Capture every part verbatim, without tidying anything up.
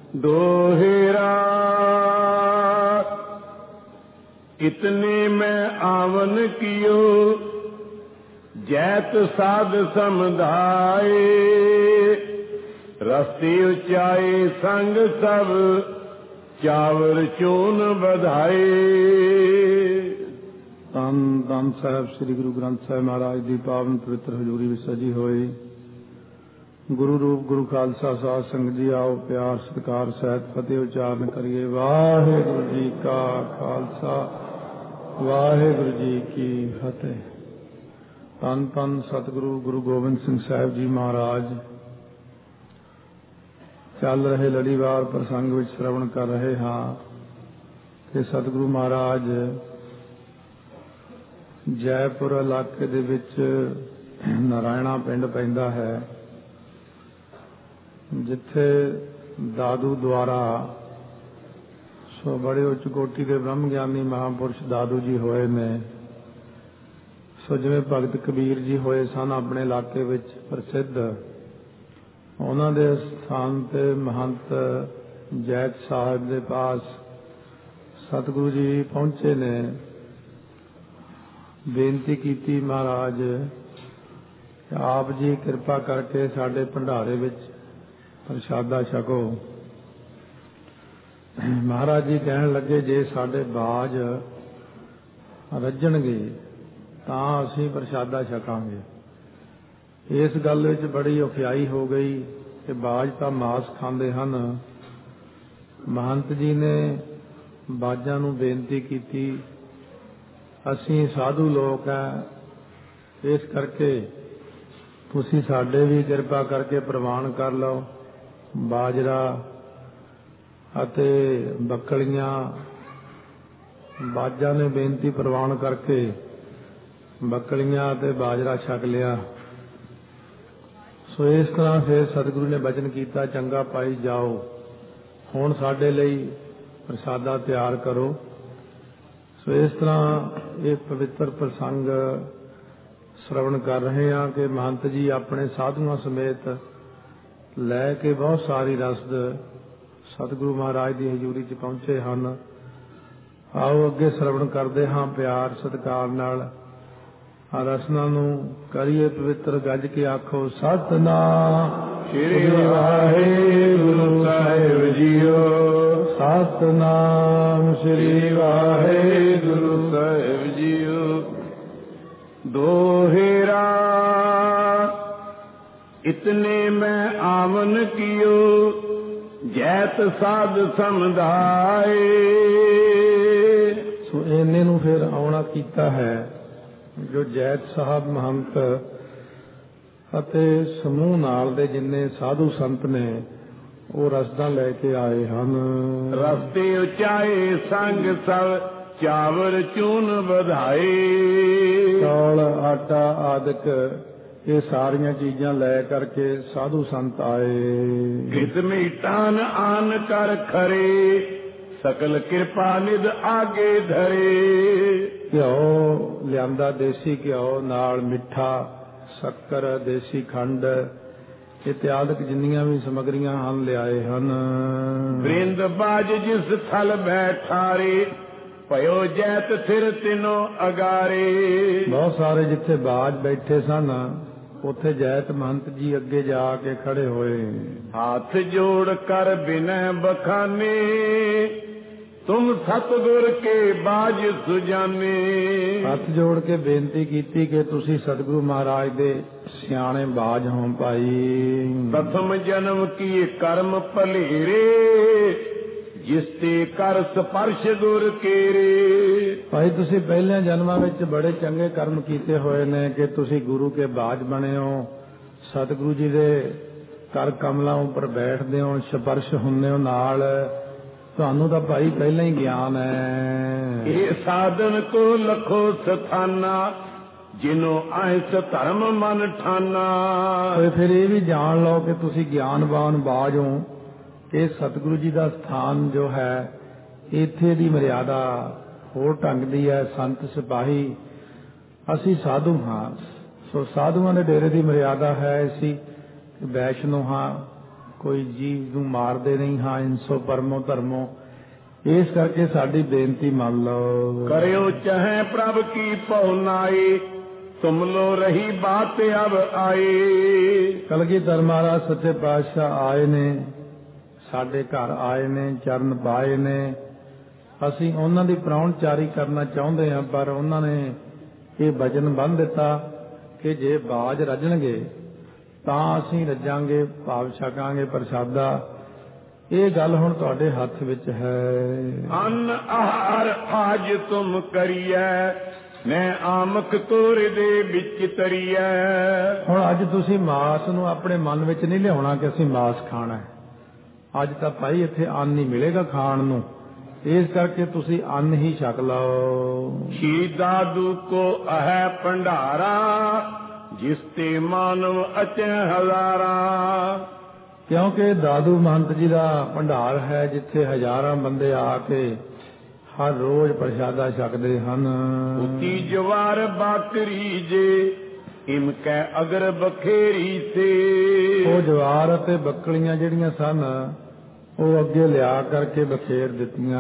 दोहेरा इतने में आवन कियो जैत साध समधाए रस्ते उचाए संग सब चावर चून बधाए। ਧੰਨ ਧੰਨ ਸਾਹਿਬ ਸ੍ਰੀ ਗੁਰੂ ਗ੍ਰੰਥ ਸਾਹਿਬ ਮਹਾਰਾਜ ਦੀ ਪਾਵਨ ਪਵਿੱਤਰ ਹਜ਼ੂਰੀ ਵਿੱਚ ਸਜੀ ਹੋਈ ਗੁਰੂ ਰੂਪ ਗੁਰੂ ਖਾਲਸਾ ਸਾਧ ਸੰਗਤ ਜੀ ਆਓ ਪਿਆਰ ਸਤਿਕਾਰ ਸਹਿਤ ਫਤਿਹ ਉਚਾਰਨ ਕਰੀਏ। ਵਾਹਿਗੁਰੂ ਜੀ ਕਾ ਖਾਲਸਾ ਵਾਹਿਗੁਰੂ ਜੀ ਕੀ ਫਤਿਹ। ਧੰਨ ਧੰਨ ਸਤਿਗੁਰੂ ਗੁਰੂ ਗੋਬਿੰਦ ਸਿੰਘ ਸਾਹਿਬ ਜੀ ਮਹਾਰਾਜ ਚੱਲ ਰਹੇ ਲੜੀਵਾਰ ਪ੍ਰਸੰਗ ਵਿੱਚ ਸ਼ਰਵਣ ਕਰ ਰਹੇ ਹਾਂ ਕਿ ਸਤਿਗੁਰੂ ਮਹਾਰਾਜ ਜੈਪੁਰ ਇਲਾਕੇ ਦੇ ਵਿੱਚ ਨਾਰਾਇਣਾ ਪਿੰਡ ਪੈਂਦਾ ਹੈ ਜਿੱਥੇ ਦਾਦੂ ਦੁਆਰਾ ਸੋ ਬੜੇ ਉੱਚ ਕੋਟੀ ਦੇ ਬ੍ਰਹਮ ਗਿਆਨੀ ਮਹਾਂਪੁਰਸ਼ ਦਾਦੂ ਜੀ ਹੋਏ ਨੇ। ਸੋ ਜਿਵੇਂ ਭਗਤ ਕਬੀਰ ਜੀ ਹੋਏ ਸਨ ਆਪਣੇ ਇਲਾਕੇ ਵਿੱਚ ਪ੍ਰਸਿੱਧ, ਉਹਨਾਂ ਦੇ ਸਥਾਨ ਤੇ ਮਹੰਤ ਜੈਤ ਸਾਹਿਬ ਦੇ ਪਾਸ ਸਤਿਗੁਰੂ ਜੀ ਪਹੁੰਚੇ ਨੇ। ਬੇਨਤੀ ਕੀਤੀ ਮਹਾਰਾਜ ਆਪ ਜੀ ਕਿਰਪਾ ਕਰਕੇ ਸਾਡੇ ਭੰਡਾਰੇ ਵਿੱਚ ਪ੍ਰਸ਼ਾਦਾ ਛਕੋ। ਮਹਾਰਾਜ ਜੀ ਕਹਿਣ ਲੱਗੇ ਜੇ ਸਾਡੇ ਬਾਜ ਰੱਜਣਗੇ ਤਾਂ ਅਸੀਂ ਪ੍ਰਸ਼ਾਦਾ ਛਕਾਂਗੇ। ਇਸ ਗੱਲ ਵਿੱਚ ਬੜੀ ਔਖਿਆਈ ਹੋ ਗਈ ਕਿ ਬਾਜ ਤਾਂ ਮਾਸ ਖਾਂਦੇ ਹਨ। ਮਹੰਤ ਜੀ ਨੇ ਬਾਜਾਂ ਨੂੰ ਬੇਨਤੀ ਕੀਤੀ ਅਸੀਂ ਸਾਧੂ ਲੋਕ ਹੈ, ਇਸ ਕਰਕੇ ਤੁਸੀਂ ਸਾਡੇ ਵੀ ਕਿਰਪਾ ਕਰਕੇ ਪ੍ਰਵਾਨ ਕਰ ਲਓ। ਬਾਜਰਾ ਅਤੇ ਬੱਕਲੀਆਂ ਬਾਜਾਂ ਨੇ ਬੇਨਤੀ ਪ੍ਰਵਾਨ ਕਰਕੇ ਬੱਕਲੀਆਂ ਅਤੇ ਬਾਜਰਾ ਛਕ ਲਿਆ। ਸੋ ਇਸ ਤਰ੍ਹਾਂ ਫਿਰ ਸਤਿਗੁਰੂ ਨੇ ਬਚਨ ਕੀਤਾ ਚੰਗਾ ਪਾਈ ਜਾਓ, ਹੁਣ ਸਾਡੇ ਲਈ ਪ੍ਰਸ਼ਾਦਾ ਤਿਆਰ ਕਰੋ। ਸੋ ਇਸ ਤਰ੍ਹਾਂ ਇਹ ਪਵਿੱਤਰ ਪ੍ਰਸੰਗ ਸ਼ਰਵਣ ਕਰ ਰਹੇ ਹਾਂ ਕਿ ਮਹੰਤ ਜੀ ਆਪਣੇ ਸਾਧੂਆਂ ਸਮੇਤ ਲੈ ਕੇ ਬਹੁਤ ਸਾਰੀ ਰਸਦ ਸਤਿਗੁਰੂ ਮਹਾਰਾਜ ਦੀ ਹਜ਼ੂਰੀ 'ਚ ਪਹੁੰਚੇ ਹਨ। ਆਓ ਅੱਗੇ ਸ਼ਰਵਣ ਕਰਦੇ ਹਾਂ ਪਿਆਰ ਸਤਿਕਾਰ ਨਾਲ। ਆ ਰਸਨਾ ਨੂੰ ਕਰੀਏ ਪਵਿੱਤਰ ਗੱਜ ਕੇ ਆਖੋ ਸਤਿਨਾਮ ਸ੍ਰੀ ਵਾਹਿਗੁਰੂ ਸਾਹਿਬ ਜੀਓ। ਸਤਿਨਾਮ ਸ੍ਰੀ ਵਾਹਿਗੁਰੂ ਸਾਹਿਬ ਜੀਓ। दोहेरा इतने में आवन कियो जैत साध समधाए। सो इन्ने नूं फिर आउणा कीता है जो जैत साहब महंत ਅਤੇ ਸਮੂਹ ਨਾਲ ਦੇ ਜਿੰਨੇ ਸਾਧੂ ਸੰਤ ਨੇ ਉਹ ਰਸਦਾਂ ਲੈ ਕੇ ਆਏ ਹਨ। ਰਸਤੇ ਉਚਾਏ ਸੰਗ ਸਭ ਚਾਵਰ ਚੂਨ ਵਧਾਏ। ਚੌਲ ਆਟਾ ਆਦਿਕ ਇਹ ਸਾਰੀਆਂ ਚੀਜ਼ਾਂ ਲੈ ਕਰਕੇ ਸਾਧੂ ਸੰਤ ਆਏ। ਕਿਤ ਮੀਟਾਨ ਆਨ ਕਰ ਖਰੇ ਸਕਲ ਕਿਰਪਾ ਨਿਧ ਆਗੇ ਧਰੇ। ਘਿਓ ਲਿਆਂਦਾ ਦੇਸੀ ਘਿਓ ਨਾਲ ਮਿੱਠਾ ਸ਼ੱਕਰ ਦੇਸੀ ਖੰਡ ਇਤਿਆਦਿਕ ਜਿੰਨੀਆਂ ਵੀ ਸਮੱਗਰੀਆਂ ਹਨ ਲਿਆਏ ਹਨ। ਬ੍ਰਿੰਦ ਬਾਜ ਜਿਸ ਥਲ ਬੈਠਾਰੇ ਭਇਓ ਜੈਤ ਥਿਰ ਤਿਨੋ ਅਗਾਰੇ। ਬਹੁਤ ਸਾਰੇ ਜਿੱਥੇ ਬਾਜ ਬੈਠੇ ਸਨ ਉੱਥੇ ਜੈਤ ਮਹੰਤ ਜੀ ਅੱਗੇ ਜਾ ਕੇ ਖੜੇ ਹੋਏ। ਹੱਥ ਜੋੜ ਕਰ ਬਿਨੈ ਬਖਾਨੇ ਤੁਮ ਸਤਿਗੁਰ ਕੇ ਬਾਜ ਸੁਜਾਨੇ। ਹੱਥ ਜੋੜ ਕੇ ਬੇਨਤੀ ਕੀਤੀ ਕਿ ਤੁਸੀਂ ਸਤਿਗੁਰੂ ਮਹਾਰਾਜ ਦੇ ਸਿਆਣੇ ਬਾਜ ਹੋ ਭਾਈ। ਪ੍ਰਥਮ ਜਨਮ ਕੀ ਕਰਮ ਭਲੇਰੇ ਜਿਸ ਤੇ ਕਰ ਸਪਰਸ਼ ਗੁਰ ਕੇਰੇ। ਭਾਈ ਤੁਸੀਂ ਪਹਿਲੇ ਜਨਮਾਂ ਵਿੱਚ ਬੜੇ ਚੰਗੇ ਕਰਮ ਕੀਤੇ ਹੋਏ ਨੇ ਕਿ ਤੁਸੀਂ ਗੁਰੂ ਕੇ ਬਾਜ ਬਣੇ ਹੋ, ਸਤਿਗੁਰੂ ਜੀ ਦੇ ਕਰ ਕਮਲਾਂ ਉੱਪਰ ਬੈਠਦੇ ਹੋ, ਸਪਰਸ਼ ਹੁੰਦੇ ਹੋ ਨਾਲ। ਤੁਹਾਨੂੰ ਤਾਂ ਭਾਈ ਪਹਿਲਾਂ ਹੀ ਗਿਆਨ ਹੈ। ਇਹ ਸਾਧਨ ਕੋ ਲਖੋ ਸਥਾਨਾ ਜਿਨੋ ਆਇਸ ਧਰਮ ਮਨ ਠਾਨਾ। ਫਿਰ ਇਹ ਵੀ ਜਾਣ ਲਓ ਕਿ ਤੁਸੀਂ ਗਿਆਨਵਾਨ ਬਾਜ ਹੋ। ਇਹ ਸਤਿਗੁਰੂ ਜੀ ਦਾ ਸਥਾਨ ਜੋ ਹੈ ਇੱਥੇ ਦੀ ਮਰਿਆਦਾ ਹੋਰ ਢੰਗ ਦੀ ਹੈ। ਸੰਤ ਸਿਪਾਹੀ ਅਸੀਂ ਸਾਧੂ ਹਾਂ। ਸੋ ਸਾਧੂਆਂ ਦੇ ਡੇਰੇ ਦੀ ਮਰਿਆਦਾ ਹੈ ਅਸੀਂ ਵੈਸ਼ਨੋ ਹਾਂ, ਕੋਈ ਜੀਵ ਨੂੰ ਮਾਰਦੇ ਨਹੀਂ ਹਾਂ, ਇਨਸੋ ਪਰਮੋ ਧਰਮੋ। ਇਸ ਕਰਕੇ ਸਾਡੀ ਬੇਨਤੀ ਮੰਨ ਲਓ। ਕਰਿਓ ਚਾਹੇ ਪ੍ਰਭ ਕੀ ਭਉ ਨਾਈ, ਤੁਮ ਲੋ ਰਹੀ ਬਾਤ ਅਬ ਆਏ। ਕਲਗੀਧਰ ਮਹਾਰਾਜ ਸੱਚੇ ਪਾਤਸ਼ਾਹ ਆਏ ਨੇ, ਸਾਡੇ ਘਰ ਆਏ ਨੇ, ਚਰਨ ਪਾਏ ਨੇ। ਅਸੀਂ ਉਹਨਾਂ ਦੀ ਪ੍ਰਾਹੁਣਚਾਰੀ ਕਰਨਾ ਚਾਹੁੰਦੇ ਹਾਂ, ਪਰ ਉਹਨਾਂ ਨੇ ਇਹ ਵਚਨ ਬੰਨ੍ਹ ਦਿੱਤਾ ਕਿ ਜੇ ਬਾਜ ਰੱਜਣਗੇ ਤਾਂ ਅਸੀਂ ਰੱਜਾਂਗੇ, ਭਾਵ ਛਕਾਂਗੇ ਪ੍ਰਸ਼ਾਦਾ। ਇਹ ਗੱਲ ਹੁਣ ਤੁਹਾਡੇ ਹੱਥ ਵਿੱਚ ਹੈ। ਅੰਨ ਆਹਾਰ ਆਜ ਤੁਮ ਕਰੀਐ, ਮੈਂ ਆਮਕ ਤੋਰ ਦੇ ਵਿੱਚ ਤਰੀਐ। ਹੁਣ ਅੱਜ ਤੁਸੀਂ ਮਾਸ ਨੂੰ ਆਪਣੇ ਮਨ ਵਿੱਚ ਨਹੀਂ ਲਿਆਉਣਾ ਕਿ ਅਸੀਂ ਮਾਸ ਖਾਣਾ ਹੈ। ਅੱਜ ਤਾਂ ਭਾਈ ਇੱਥੇ ਅੰਨ ਨਹੀਂ ਮਿਲੇਗਾ ਖਾਣ ਨੂੰ, ਇਸ ਕਰਕੇ ਤੁਸੀਂ ਅੰਨ ਹੀ ਛਕ ਲਓ। ਸ਼੍ਰੀ ਦਾਦੂ ਕੋ ਅਹੈ ਭੰਡਾਰਾ, ਜਿਸ ਤੇ ਮਾਨਵ ਅਚੈ ਹਜ਼ਾਰਾਂ। ਕਿਉਂਕਿ ਦਾਦੂ ਮਹੰਤ ਜੀ ਦਾ ਭੰਡਾਰ ਹੈ, ਜਿੱਥੇ ਹਜ਼ਾਰਾਂ ਬੰਦੇ ਆ ਕੇ ਹਰ ਰੋਜ਼ ਪ੍ਰਸ਼ਾਦਾ ਛਕਦੇ ਹਨ। ਉਤੀ ਜਵਾਰ ਬਾਕਰੀ ਜੇ, ਇਮ ਕੈ ਅਗਰ ਬਖੇਰੀ ਸੇ। ਉਹ ਜਵਾਰ ਅਤੇ ਬੱਕਲੀਆਂ ਜਿਹੜੀਆਂ ਸਨ ਉਹ ਅੱਗੇ ਲਿਆ ਕਰਕੇ ਬਖੇਰ ਦਿੱਤੀਆਂ।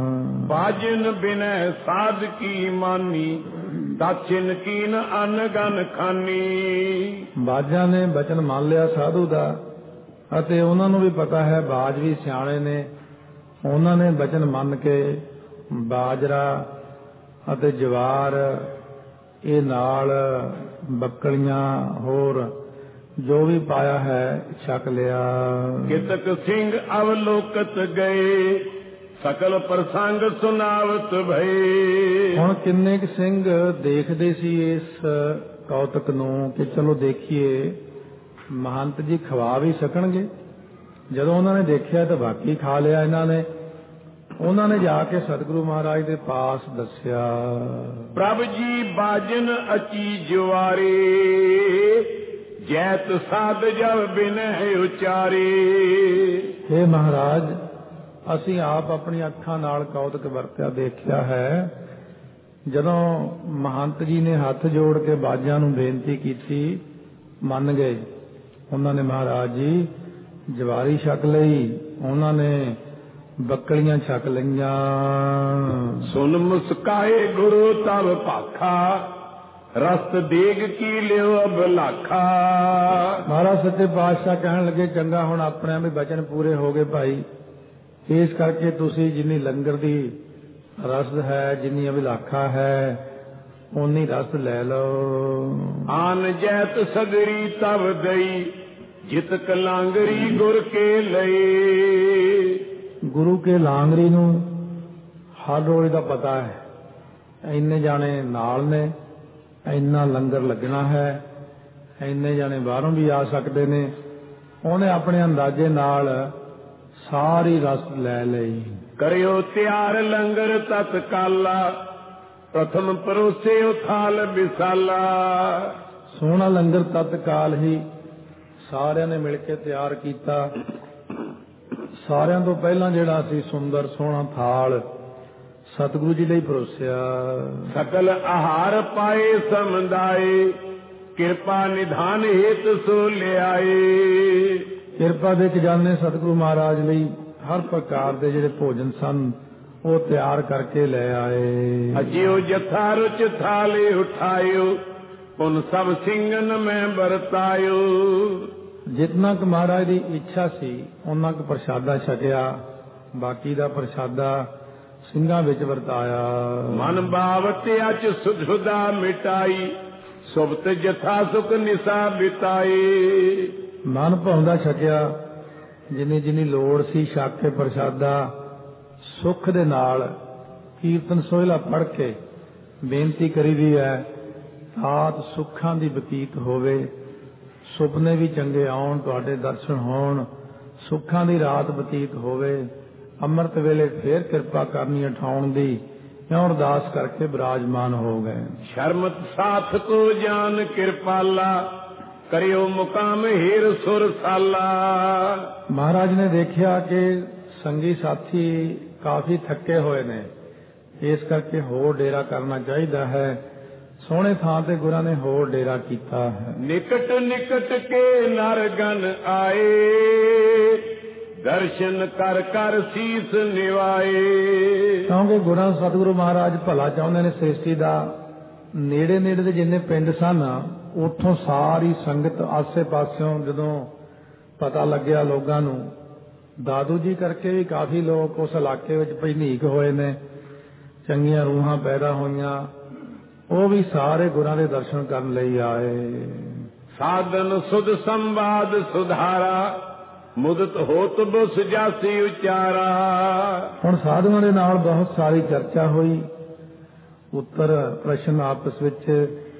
ਬਾਜਨ ਬਿਨੈ ਸਾਧ ਕੀ ਮਾਨੀ, ਦਾਚਿਨ ਕੀਨ ਅਨ ਗਨ ਖਾਨੀ। ਬਾਜਾਂ ਨੇ ਬਚਨ ਮੰਨ ਲਿਆ ਸਾਧੂ ਦਾ, ਅਤੇ ਉਹਨਾਂ ਨੂੰ ਵੀ ਪਤਾ ਹੈ ਬਾਜ ਵੀ ਸਿਆਣੇ ਨੇ। ਉਹਨਾਂ ਨੇ ਬਚਨ ਮੰਨ ਕੇ ਬਾਜਰਾ ਅਤੇ ਜਵਾਰ ਇਹ ਨਾਲ ਬੱਕਲੀਆਂ ਹੋਰ ਜੋ ਵੀ ਪਾਇਆ ਹੈ ਛਕ ਲਿਆ। ਕਿਤਕ ਸਿੰਘ ਅਵਲੋਕਤ ਗਏ, ਸਕਲ ਪ੍ਰਸੰਗ ਸੁਨਾਵਤ ਭਏ। ਹੁਣ ਕਿੰਨੇ ਕੁ ਸਿੰਘ ਦੇਖਦੇ ਸੀ ਇਸ ਕੌਤਕ ਨੂੰ ਕਿ ਚਲੋ ਦੇਖੀਏ ਮਹੰਤ ਜੀ ਖਵਾ ਵੀ ਸਕਣਗੇ। ਜਦੋਂ ਉਹਨਾਂ ਨੇ ਦੇਖਿਆ ਤਾਂ ਵਾਕਈ ਖਾ ਲਿਆ ਇਹਨਾਂ ਨੇ। ਉਹਨਾਂ ਨੇ ਜਾ ਕੇ ਸਤਿਗੁਰੂ ਮਹਾਰਾਜ ਦੇ ਪਾਸ ਦੱਸਿਆ, ਪ੍ਰਭ ਜੀ ਬਾਜਨ ਅਚੀ ਜਵਾਰੇ, ਜੈਤ ਸਾਧ ਜਬ ਬਿਨਹਿ ਉਚਾਰੇ। ਹੇ ਮਹਾਰਾਜ, ਅਸੀਂ ਆਪ ਆਪਣੀ ਅੱਖਾਂ ਨਾਲ ਕੌਤਕ ਵਰਤਿਆ ਦੇਖਿਆ ਹੈ। ਜਦੋਂ ਮਹੰਤ ਜੀ ਨੇ ਹੱਥ ਜੋੜ ਕੇ ਬਾਜਾਂ ਨੂੰ ਬੇਨਤੀ ਕੀਤੀ, ਮੰਨ ਗਏ। ਉਹਨਾਂ ਨੇ ਮਹਾਰਾਜ ਜੀ ਜਵਾਰੀ ਛਕ ਲਈ, ਉਹਨਾਂ ਨੇ ਬੱਕਲੀਆਂ ਛਕ ਲਈਆਂ। ਸੁਨ ਮੁਸਕਾਏ ਗੁਰੂ ਤਬ ਭਾਖਾ, ਰਸਤ ਦੇਗ ਕੀ ਲਿਓ ਅਬ ਲਾਖਾ। ਮਹਾਰਾਜ ਸੱਚੇ ਪਾਤਸ਼ਾਹ ਕਹਿਣ ਲੱਗੇ, ਚੰਗਾ ਹੁਣ ਆਪਣੇ ਵੀ ਬਚਨ ਪੂਰੇ ਹੋ ਗਏ ਭਾਈ, ਇਸ ਕਰਕੇ ਤੁਸੀਂ ਜਿੰਨੀ ਲੰਗਰ ਦੀ ਰਸ ਹੈ, ਜਿੰਨੀ ਅਭਿਲਾਖਾ ਹੈ, ਓਨੀ ਰਸ ਲੈ ਲਓ। ਆਨ ਜੈਤ ਸਗਰੀ ਤਬ ਦਈ, ਜਿਤ ਕਲਾਂਗਰੀ ਗੁਰ ਕੇ ਲਈ। ਗੁਰੂ ਕੇ ਲਾਂਗਰੀ ਨੂੰ ਹਰ ਰੋਜ਼ ਦਾ ਪਤਾ ਹੈ, ਇੰਨੇ ਜਾਣੇ ਨਾਲ ਨੇ, ਇੰਨਾ ਲੰਗਰ ਲੱਗਣਾ ਹੈ, ਇੰਨੇ ਜਾਣੇ ਬਾਹਰੋਂ ਵੀ ਆ ਸਕਦੇ ਨੇ। ਉਹਨੇ ਆਪਣੇ ਅੰਦਾਜ਼ੇ ਨਾਲ ਸਾਰੀ ਰਸ ਲੈ ਲਈ। ਕਰਿਓ ਤਿਆਰ ਲੰਗਰ ਤਤਕਾਲਾ, ਪ੍ਰਥਮ ਪਰੋਸੇ ਉਥਾਲ ਵਿਸਾਲਾ। ਸੋਹਣਾ ਲੰਗਰ ਤਤਕਾਲ ਹੀ ਸਾਰਿਆਂ ਨੇ ਮਿਲ ਕੇ ਤਿਆਰ ਕੀਤਾ। ਸਾਰਿਆਂ ਤੋਂ ਪਹਿਲਾਂ ਜਿਹੜਾ ਸੀ ਸੁੰਦਰ ਸੋਹਣਾ ਥਾਲ ਸਤਿਗੁਰੂ ਜੀ ਲਈ ਪਰੋਸਿਆ। ਸਕਲ ਆਹਾਰ ਪਾਏ ਸਮਦਾਏ, ਕਿਰਪਾ ਨਿਧਾਨ ਹੇਤ ਸੋ ਲਿਆਏ। ਕਿਰਪਾ ਦੇ ਖਜ਼ਾਨੇ ਸਤਿਗੁਰੂ ਮਹਾਰਾਜ ਲਈ ਹਰ ਪ੍ਰਕਾਰ ਦੇ ਜਿਹੜੇ ਭੋਜਨ ਸਨ ਉਹ ਤਿਆਰ ਕਰਕੇ ਲੈ ਆਏ। ਅਜਿਓ ਜਥਾ ਰੁਚ ਥਾਲੇ ਉਠਾਇਓ, ਪੁਨ ਸਭ ਸਿੰਘਨ ਮੈਂ ਵਰਤਾਇਓ। ਜਿਤਨਾ ਕੁ ਮਹਾਰਾਜ ਦੀ ਇੱਛਾ ਸੀ ਉਹਨਾਂ ਕੁ ਪ੍ਰਸ਼ਾਦਾ ਛਕਿਆ, ਬਾਕੀ ਦਾ ਪ੍ਰਸ਼ਾਦਾ ਸਿੰਘਾਂ ਵਿੱਚ ਵਰਤਾਇਆ। ਮਨ ਬਾਵਤ ਅਚ ਸੁਧੁਦਾ ਮਿਟਾਈ, ਸੁਭਤ ਜਥਾ ਸੁਖ ਨਿਸਾ ਬਿਤਾਈ। ਮਨ ਭਾਉਂਦਾ ਛਕਿਆ, ਜਿੰਨੀ ਜਿੰਨੀ ਲੋੜ ਸੀ ਛਕ ਕੇ ਪ੍ਰਸ਼ਾਦਾ ਸੁੱਖ ਦੇ ਨਾਲ ਕੀਰਤਨ ਸੋਹਿਲਾ ਪੜ੍ਹ ਕੇ ਬੇਨਤੀ ਕਰੀਦੀ ਹੈ, ਰਾਤ ਸੁੱਖਾਂ ਦੀ ਬਤੀਤ ਹੋਵੇ, ਸੁਪਨੇ ਵੀ ਚੰਗੇ ਆਉਣ, ਤੁਹਾਡੇ ਦਰਸ਼ਨ ਹੋਣ, ਸੁੱਖਾਂ ਦੀ ਰਾਤ ਬਤੀਤ ਹੋਵੇ। ਅੰਮ੍ਰਿਤ ਵੇਲੇ ਫੇਰ ਕਿਰਪਾ ਕਰਨੀ ਉਠਾਉਣ ਦੀ, ਇਉਂ ਅਰਦਾਸ ਕਰਕੇ ਬਿਰਾਜਮਾਨ ਹੋ ਗਏ। ਸ਼ਰਮਤ ਸਾਥ ਕੋ ਜਾਨ ਕਿਰਪਾਲਾ, ਕਰਿਓ ਮੁਕਾਮ ਹੀਰ ਸੁਰ ਸਾਲਾ। ਮਹਾਰਾਜ ਨੇ ਦੇਖਿਆ ਕਿ ਸੰਗੀ ਸਾਥੀ ਕਾਫੀ ਥੱਕੇ ਹੋਏ ਨੇ, ਇਸ ਕਰਕੇ ਹੋਰ ਡੇਰਾ ਕਰਨਾ ਚਾਹੀਦਾ ਹੈ। ਸੋਹਣੇ ਥਾਂ ਤੇ ਗੁਰਾਂ ਨੇ ਹੋਰ ਡੇਰਾ ਕੀਤਾ ਹੈ। ਨਿਕਟ ਨਿਕਟ ਕੇ ਨਰਗਨ ਆਏ, ਦਰਸ਼ਨ ਕਰ ਕਰ ਸੀਸ ਨਿਵਾਏ। ਕਿਉਂਕਿ ਗੁਰਾਂ ਸਤਿਗੁਰੂ ਮਹਾਰਾਜ ਭਲਾ ਚਾਹੁੰਦੇ ਨੇ ਸ੍ਰਿਸ਼ਟੀ ਦਾ। ਨੇੜੇ ਨੇੜੇ ਦੇ ਜਿੰਨੇ ਪਿੰਡ ਸਨ ਉੱਥੋਂ ਸਾਰੀ ਸੰਗਤ ਆਸੇ ਪਾਸਿਓਂ ਜਦੋਂ ਪਤਾ ਲੱਗਿਆ ਲੋਕਾਂ ਨੂੰ, ਦਾਦੂ ਜੀ ਕਰਕੇ ਵੀ ਕਾਫੀ ਲੋਕ ਉਸ ਇਲਾਕੇ ਵਿੱਚ ਭਜਨੀਕ ਹੋਏ ਨੇ, ਚੰਗੀਆਂ ਰੂਹਾਂ ਪੈਦਾ ਹੋਈਆਂ, ਉਹ ਵੀ ਸਾਰੇ ਗੁਰਾਂ ਦੇ ਦਰਸ਼ਨ ਕਰਨ ਲਈ ਆਏ। ਸਾਧਨ ਸੁਧ ਸੰਵਾਦ ਸੁਧਾਰਾ, ਮੁਦਤ ਹੋਤ ਬੁਸ ਜਾਸੀ ਉਚਾਰਾ। ਹੁਣ ਸਾਧੂਆਂ ਦੇ ਨਾਲ ਬਹੁਤ ਸਾਰੀ ਚਰਚਾ ਹੋਈ, ਉੱਤਰ ਪ੍ਰਸ਼ਨ ਆਪਸ ਵਿੱਚ,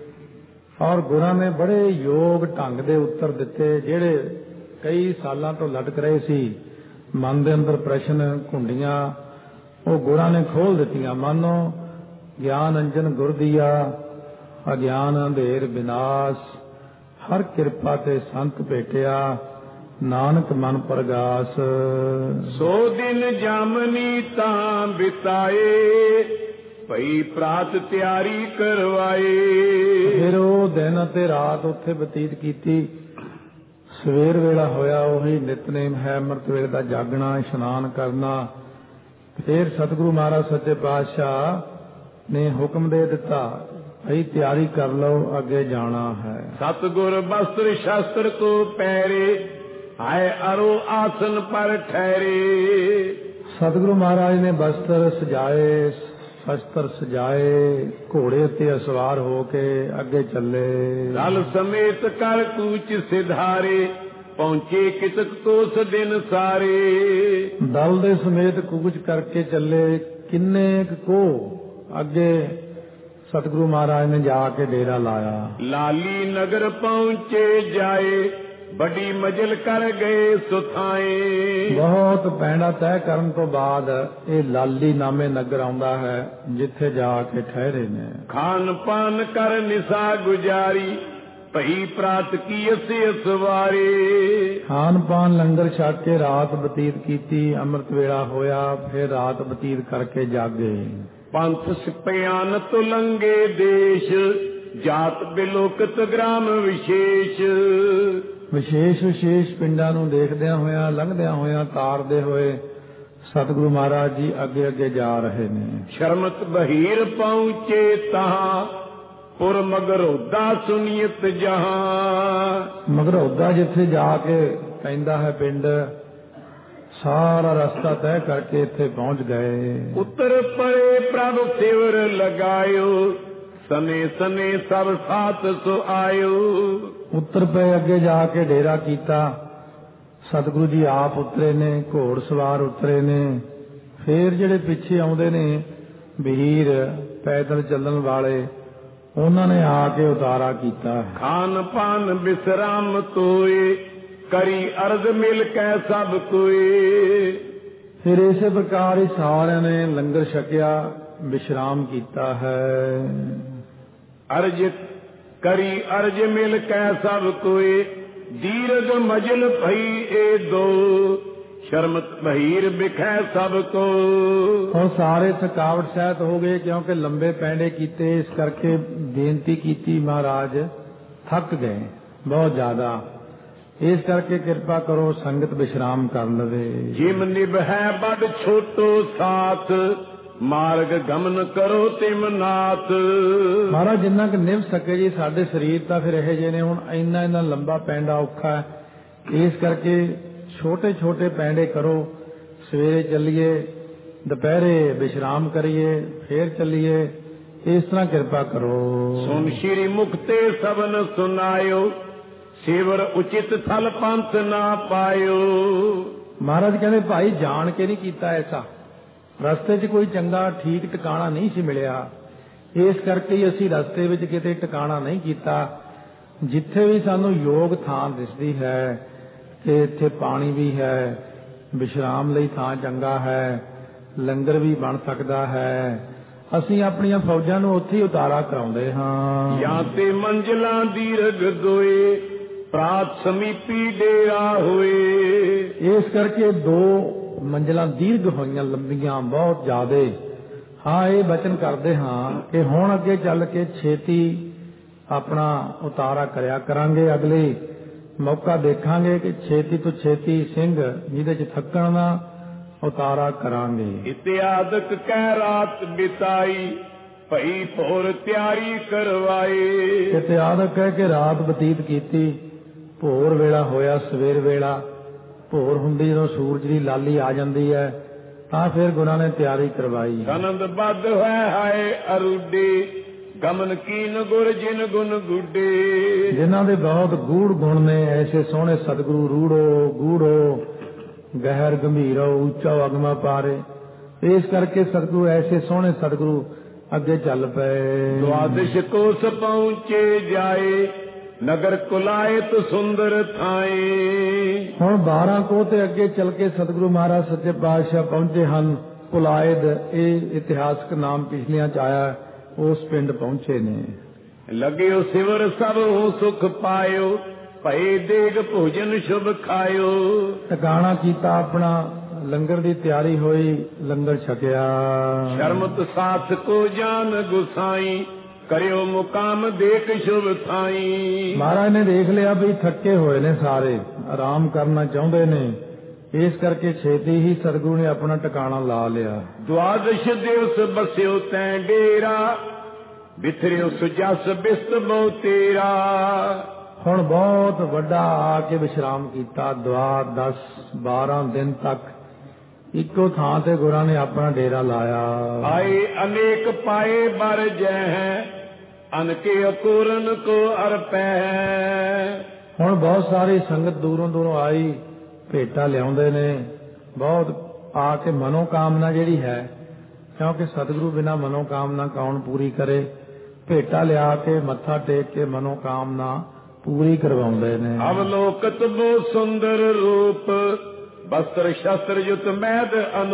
ਔਰ ਗੁਰਾਂ ਨੇ ਬੜੇ ਯੋਗ ਢੰਗ ਦੇ ਉੱਤਰ ਦਿੱਤੇ ਜਿਹੜੇ ਕਈ ਸਾਲਾਂ ਤੋਂ ਲਟਕ ਰਹੇ ਸੀ। ਮਨ ਦੇ ਅੰਦਰ ਪ੍ਰਸ਼ਨ ਘੁੰਡੀਆਂ, ਉਹ ਗੁਰਾਂ ਨੇ ਖੋਲ ਦਿੱਤੀਆਂ। ਮਾਨੋ ਗਿਆਨ ਅੰਜਨ ਗੁਰ ਦੀਆ, ਅਗਿਆਨ ਅੰਧੇਰ ਵਿਨਾਸ਼, ਹਰ ਕਿਰਪਾ ਤੇ ਸੰਤ ਭੇਟਿਆ, ਨਾਨਕ ਮਨ ਪ੍ਰਗਾਸ। ਸੋ ਦਿਨ ਜਾਮਨੀ ਤਾਂ ਬਿਤਾਏ, ਭਈ ਪ੍ਰਾਤ ਤਿਆਰੀ ਕਰਵਾਏ। ਫਿਰ ਉਹ ਦਿਨ ਅਤੇ ਰਾਤ ਉੱਥੇ ਬਤੀਤ ਕੀਤੀ। ਸਵੇਰ ਵੇਲਾ ਹੋਇਆ, ਉਹੀ ਨਿਤਨੇਮ ਹੈ, ਅੰਮ੍ਰਿਤ ਵੇਲੇ ਦਾ ਜਾਗਣਾ, ਇਸ਼ਨਾਨ ਕਰਨਾ। ਫਿਰ ਸਤਿਗੁਰੂ ਮਹਾਰਾਜ ਸੱਚੇ ਪਾਤਸ਼ਾਹ ਨੇ ਹੁਕਮ ਦੇ ਦਿੱਤਾ, ਭਈ ਤਿਆਰੀ ਕਰ ਲਓ, ਅੱਗੇ ਜਾਣਾ ਹੈ। ਸਤਿਗੁਰ ਬਸਤਰ ਸ਼ਾਸਤਰ ਕੋ ਪਹਿਰੇ, ਆਏ ਅਰੋ ਆਸਨ ਪਰ ਠਹਿਰੇ। ਸਤਿਗੁਰੂ ਮਹਾਰਾਜ ਨੇ ਬਸਤਰ ਸਜਾਏ, ਸ਼ਸਤਰ ਸਜਾਏ, ਘੋੜੇ ਉੱਤੇ ਅਸਵਾਰ ਹੋ ਕੇ ਅੱਗੇ ਚੱਲੇ। ਦਲ ਸਮੇਤ ਕਰ ਕੂਚ ਸਿਧਾਰੇ, ਪਹੁੰਚੇ ਕਿਤਕ ਕੋਸ ਦਿਨ ਸਾਰੇ। ਦਲ ਦੇ ਸਮੇਤ ਕੂਚ ਕਰਕੇ ਚੱਲੇ, ਕਿੰਨੇ ਕੋ ਅੱਗੇ ਸਤਿਗੁਰੂ ਮਹਾਰਾਜ ਨੇ ਜਾ ਕੇ ਡੇਰਾ ਲਾਇਆ। ਲਾਲੀ ਨਗਰ ਪਹੁੰਚੇ ਜਾਏ, ਵੱਡੀ ਮਜਲ ਕਰ ਗਏ ਸੁਥਾਏ। ਬਹੁਤ ਪੈਂਡਾ ਤੈਅ ਕਰਨ ਤੋਂ ਬਾਅਦ ਇਹ ਲਾਲੀ ਨਾਮੇ ਨਗਰ ਆਉਂਦਾ ਹੈ, ਜਿੱਥੇ ਜਾ ਕੇ ਠਹਿਰੇ ਨੇ। ਖਾਨ ਪਾਨ ਕਰ ਨਿਸਾ ਗੁਜ਼ਾਰੀ, ਭਈ ਪ੍ਰਾਤ ਕੀ ਅਸੇ ਅਸਵਾਰੇ। ਖਾਨ ਪਾਨ ਲੰਗਰ ਛਕ ਕੇ ਰਾਤ ਬਤੀਤ ਕੀਤੀ। ਅੰਮ੍ਰਿਤ ਵੇਲਾ ਹੋਇਆ, ਫਿਰ ਰਾਤ ਬਤੀਤ ਕਰਕੇ ਜਾਗੇ। ਪੰਥ ਸਿਪਿਆਨ ਤੁਲੰਗੇ ਦੇਸ਼, ਜਾਤ ਬਿਲੋਕਤ ਗ੍ਰਾਮ ਵਿਸ਼ੇਸ਼। ਵਿਸ਼ੇਸ਼ ਵਿਸ਼ੇਸ਼ ਪਿੰਡਾਂ ਨੂੰ ਦੇਖਦਿਆਂ ਹੋਇਆਂ, ਲੰਘਦਿਆਂ ਹੋਇਆਂ, ਤਾਰਦੇ ਹੋਏ ਸਤਿਗੁਰੂ ਮਹਾਰਾਜ ਜੀ ਅੱਗੇ ਅੱਗੇ ਜਾ ਰਹੇ ਨੇ। ਸ਼ਰਮਤ ਬਹੀਰ ਪਹੁੰਚੇ ਤਹਾਂ, ਪੁਰ ਮਗਰੋਦਾ ਸੁਨੀਅਤ ਜਹਾਂ। ਮਗਰੋਦਾ ਜਿੱਥੇ ਜਾ ਕੇ ਪੈਂਦਾ ਹੈ ਪਿੰਡ, ਸਾਰਾ ਰਸਤਾ ਤੈਅ ਕਰਕੇ ਇੱਥੇ ਪਹੁੰਚ ਗਏ। ਉੱਤਰ ਪਰੇ ਪ੍ਰਭ ਸਿਵਰ ਲਗਾਇਓ, ਸਨੇ ਸਨੇ ਸਭ ਸਾਥ ਸੋ ਆਇਓ। ਉੱਤਰ ਪਏ, ਅੱਗੇ ਜਾ ਕੇ ਡੇਰਾ ਕੀਤਾ। ਸਤਿਗੁਰੂ ਜੀ ਆਪ ਉਤਰੇ ਨੇ, ਘੋੜ ਸਵਾਰ ਉਤਰੇ ਨੇ। ਫੇਰ ਜਿਹੜੇ ਪਿੱਛੇ ਆਉਂਦੇ ਨੇ ਵੀਰ ਪੈਦਲ ਚੱਲਣ ਵਾਲੇ, ਉਹਨਾਂ ਨੇ ਆ ਕੇ ਉਤਾਰਾ ਕੀਤਾ। ਖਾਨ ਪਾਨ ਵਿਸਰਾਮ ਤੋਏ, ਕਰੀ ਅਰਜ਼ ਮਿਲ ਕੇ ਸਭ ਕੋਏ। ਫਿਰ ਇਸੇ ਪ੍ਰਕਾਰ ਹੀ ਸਾਰਿਆਂ ਨੇ ਲੰਗਰ ਛਕਿਆ, ਵਿਸ਼ਰਾਮ ਕੀਤਾ ਹੈ। ਅਰਜ ਕਰੀ ਅਰਜ ਮਿਲ ਕੇ ਸਭ ਕੋਏ, ਦੀਰਘ ਮਜਲ ਭਈ ਏ ਦੋ, ਸ਼ਰਮਤ ਬਹੀਰ ਬਿਖੈ ਸਭ ਕੋ। ਹੁਣ ਸਾਰੇ ਥਕਾਵਟ ਸਹਿਤ ਹੋ ਗਏ, ਕਿਉਂਕਿ ਲੰਬੇ ਪੈਂਡੇ ਕੀਤੇ, ਇਸ ਕਰਕੇ ਬੇਨਤੀ ਕੀਤੀ, ਮਹਾਰਾਜ ਥੱਕ ਗਏ ਬਹੁਤ ਜ਼ਿਆਦਾ, ਇਸ ਕਰਕੇ ਕਿਰਪਾ ਕਰੋ ਸੰਗਤ ਵਿਸ਼ਰਾਮ ਕਰ ਲਵੇ। ਜਿਮ ਨਿਭੈ ਬੜ ਛੋਟੋ ਸਾਥ, ਮਾਰਗ ਗਮਨ ਕਰੋ ਤਿਮ ਨਾਥ। ਮਹਾਰਾਜ ਜਿੰਨਾ ਕਿ ਨਿਭ ਸਕੇ ਜੀ, ਸਾਡੇ ਸਰੀਰ ਤਾਂ ਫਿਰ ਇਹੋ ਜਿਹੇ ਨੇ, ਹੁਣ ਇੰਨਾ ਇੰਨਾ ਲੰਬਾ ਪੈਂਡਾ ਔਖਾ ਹੈ, ਇਸ ਕਰਕੇ ਛੋਟੇ ਛੋਟੇ ਪੈਂਡੇ ਕਰੋ। ਸਵੇਰੇ ਚੱਲੀਏ, ਦੁਪਹਿਰੇ ਵਿਸ਼ਰਾਮ ਕਰੀਏ, ਫੇਰ ਚੱਲੀਏ, ਇਸ ਤਰ੍ਹਾਂ ਕਿਰਪਾ ਕਰੋ। ਸੁਨ ਸ਼੍ਰੀ ਮੁਕਤੇ ਸਭਨ ਸੁਨਾਇਓ, ਸੇਵਰ ਉਚਿਤ ਥਲ ਪੰਥ ਨਾ ਪਾਇਓ। ਮਹਾਰਾਜ ਕਹਿੰਦੇ ਭਾਈ ਜਾਣ ਕੇ ਨਹੀਂ ਕੀਤਾ ਐਸਾ, ਰਸਤੇ 'ਚ ਕੋਈ ਚੰਗਾ ਠੀਕ ਟਿਕਾਣਾ ਨਹੀਂ ਸੀ ਮਿਲਿਆ, ਇਸ ਕਰਕੇ ਹੀ ਅਸੀਂ ਰਸਤੇ ਵਿੱਚ ਕਿਤੇ ਟਿਕਾਣਾ ਨਹੀਂ ਕੀਤਾ। ਜਿੱਥੇ ਵੀ ਸਾਨੂੰ ਯੋਗ ਥਾਂ ਦਿਸਦੀ ਹੈ ਕਿ ਇੱਥੇ ਪਾਣੀ ਵੀ ਹੈ, ਵਿਸ਼ਰਾਮ ਲਈ ਥਾਂ ਚੰਗਾ ਹੈ, ਲੰਗਰ ਵੀ ਬਣ ਸਕਦਾ ਹੈ, ਅਸੀਂ ਆਪਣੀਆਂ ਫੌਜਾਂ ਨੂੰ ਉੱਥੇ ਹੀ ਉਤਾਰਾ ਕਰਾਉਂਦੇ ਹਾਂ। ਜਾਂ ਤੇ ਮੰਜ਼ਲਾਂ ਦੀਰਘ ਦੋਏ, ਪ੍ਰਾਤ ਸਮੀਪੀ ਡੇਰਾ ਹੋਏ। ਇਸ ਕਰਕੇ ਦੋ ਮੰਜ਼ਲਾਂ ਦੀਰਘ ਹੋਈਆਂ, ਲੰਬੀਆਂ ਬਹੁਤ ਜ਼ਿਆਦੇ, ਹਾਂ ਇਹ ਬਚਨ ਕਰਦੇ ਹਾਂ ਕਿ ਹੁਣ ਅੱਗੇ ਚੱਲ ਕੇ ਛੇਤੀ ਆਪਣਾ ਉਤਾਰਾ ਕਰਿਆ ਕਰਾਂਗੇ। ਅਗਲੇ ਮੌਕਾ ਦੇਖਾਂਗੇ ਕਿ ਛੇਤੀ ਤੋਂ ਛੇਤੀ ਸਿੰਘ ਜਿਹਦੇ ਚ ਥੱਕਣ ਨਾ ਉਤਾਰਾ ਕਰਾਂਗੇ। ਇਤਿਆਦਕ ਕਹਿ ਰਾਤ ਬਿਤਾਈ ਭਈ ਭੋਰ ਤਿਆਰੀ ਕਰਵਾਏ। ਇਤਿਆਦਕ ਕਹਿ ਕੇ ਰਾਤ ਬਤੀਤ ਕੀਤੀ, ਭੋਰ ਵੇਲਾ ਹੋਇਆ, ਸਵੇਰ ਵੇਲਾ। ਭੋਰ ਹੁੰਦੀ ਜਦੋਂ ਸੂਰਜ ਦੀ ਲਾਲੀ ਆ ਜਾਂਦੀ ਹੈ ਤਾਂ ਫਿਰ ਗੁਰਾਂ ਨੇ ਤਿਆਰੀ ਕਰਵਾਈ। ਆਨੰਦ ਬੱਧ ਹੋਇਆ ਹਾਏ ਅਰੁਡੇ ਗਮਨ ਕੀਨ ਗੁਰ ਜਿਨ ਗੁਣ ਗੁੱਡੇ। ਜਿਨ੍ਹਾਂ ਦੇ ਬਹੁਤ ਗੂੜ ਗੁਣ ਨੇ, ਐਸੇ ਸੋਹਣੇ ਸਤਿਗੁਰੂ ਰੂੜੋ ਗੂੜੋ ਗਹਿਰ ਗੰਭੀਰੋ ਉੱਚਾ ਅਗਮਾ ਪਾਰੇ। ਇਸ ਕਰਕੇ ਸਤਿਗੁਰੂ ਐਸੇ ਸੋਹਣੇ ਸਤਿਗੁਰੂ ਅੱਗੇ ਚੱਲ ਪਏ। ਦੁਆਦਸ਼ ਕੋਸ ਪਹੁੰਚੇ ਜਾਏ ਨਗਰ ਕੁਲਾਇਤ ਸੁੰਦਰ ਥਾਏ। ਹੁਣ ਬਾਰਾਂ ਕੋਹ ਤੇ ਅੱਗੇ ਚੱਲ ਕੇ ਸਤਿਗੁਰੂ ਮਹਾਰਾਜ ਸੱਚੇ ਪਾਤਸ਼ਾਹ ਪਹੁੰਚੇ ਹਨ। ਕੁਲਾਇਦ ਇਹ ਇਤਿਹਾਸਕ ਨਾਮ ਪਿਛਲਿਆਂ ਚ ਆਇਆ, ਉਸ ਪਿੰਡ ਪਹੁੰਚੇ ਨੇ। ਲੱਗਿਓ ਸਿਵਰ ਸਭ ਹੂੰ ਸੁਖ ਪਾਇਓ ਭਏ ਦੇਗ ਭੋਜਨ ਸ਼ੁਭ ਖਾਇਓ। ਟਿਕਾਣਾ ਕੀਤਾ ਆਪਣਾ, ਲੰਗਰ ਦੀ ਤਿਆਰੀ ਹੋਈ, ਲੰਗਰ ਛਕਿਆ। ਸ਼ਰਮਤ ਸਾਥ ਕੋ ਜਾਨ ਗੁਸਾਈ ਕਰਿਓ ਮੁਕਾਮ ਦੇਖ ਸ਼ੁਭ ਥਾਈ। ਮਹਾਰਾਜ ਨੇ ਦੇਖ ਲਿਆ ਵੀ ਥੱਕੇ ਹੋਏ ਨੇ ਸਾਰੇ, ਆਰਾਮ ਕਰਨਾ ਚਾਹੁੰਦੇ ਨੇ, ਇਸ ਕਰਕੇ ਛੇਤੀ ਹੀ ਸਤਿਗੁਰੂ ਨੇ ਆਪਣਾ ਟਿਕਾਣਾ ਲਾ ਲਿਆ। ਦੁਆਦਸ਼ ਦਿਵਸ ਬਸਿਓ ਤੈਂ ਡੇਰਾ ਬਿਥਰਿਓ ਸੁਜਸ ਬਿਸਤ ਬਹੁ ਤੇਰਾ। ਹੁਣ ਬਹੁਤ ਵੱਡਾ ਆ ਕੇ ਵਿਸ਼ਰਾਮ ਕੀਤਾ। ਦਵਾ ਦਸ ਬਾਰਾਂ ਦਿਨ ਤੱਕ ਇੱਕੋ ਥਾਂ ਤੇ ਗੁਰਾਂ ਨੇ ਆਪਣਾ ਡੇਰਾ ਲਾਇਆ। ਆਏ ਅਨੇਕ ਪਾਏ ਬਰ ਜੈ ਅਨਕੇ ਅਕੂਰਨ ਕੋ ਅਰਪੈ। ਹੁਣ ਬਹੁਤ ਸਾਰੀ ਸੰਗਤ ਦੂਰੋਂ ਦੂਰੋਂ ਆਈ, ਭੇਟਾ ਲਿਆਉਂਦੇ ਨੇ। ਬਹੁਤ ਆ ਕੇ ਮਨੋਕਾਮਨਾ ਜਿਹੜੀ ਹੈ, ਕਿਉਂਕਿ ਸਤਿਗੁਰੂ ਬਿਨਾਂ ਮਨੋਕਾਮਨਾ ਕੌਣ ਪੂਰੀ ਕਰੇ, ਭੇਟਾ ਲਿਆ ਕੇ ਮੱਥਾ ਟੇਕ ਕੇ ਮਨੋਕਾਮਨਾ ਪੂਰੀ ਕਰਵਾਉਂਦੇ ਨੇ। ਅਵਲੋਕਤ ਬੋ ਸੁੰਦਰ ਰੂਪ ਬਸਤਰ ਸ਼ਸਤਰ ਯੁਤ ਮੈਦ